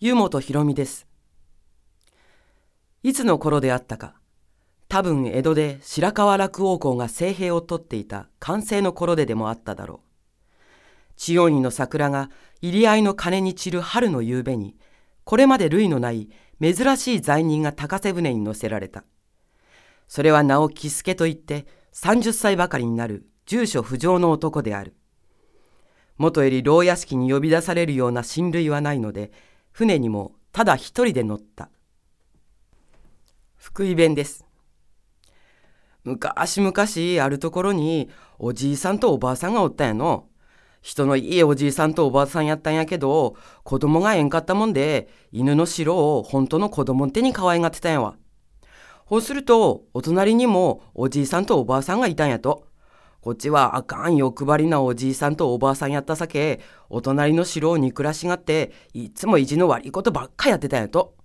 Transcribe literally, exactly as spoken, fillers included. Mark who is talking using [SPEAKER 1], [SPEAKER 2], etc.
[SPEAKER 1] 湯本博美です。いつの頃であったか、多分江戸で白河落王公が政兵を取っていた完成の頃ででもあっただろう。千代にの桜が入り合いの鐘に散る春の夕べに、これまで類のない珍しい罪人が高瀬船に乗せられた。それは名を喜助といってさんじゅっさいばかりになる住所不詳の男である。もとより牢屋敷に呼び出されるような親類はないので、船にもただ一人で乗った。福井弁です。昔々あるところにおじいさんとおばあさんがおったんやの。人のいいおじいさんとおばあさんやったんやけど、子供がえんかったもんで犬の白を本当の子供ん手に可愛がってたんやわ。ほうするとお隣にもおじいさんとおばあさんがいたんやと。こっちはあかん欲張りなおじいさんとおばあさんやったさけ、お隣の城を憎らしがっていつも意地の悪いことばっかやってたんやと。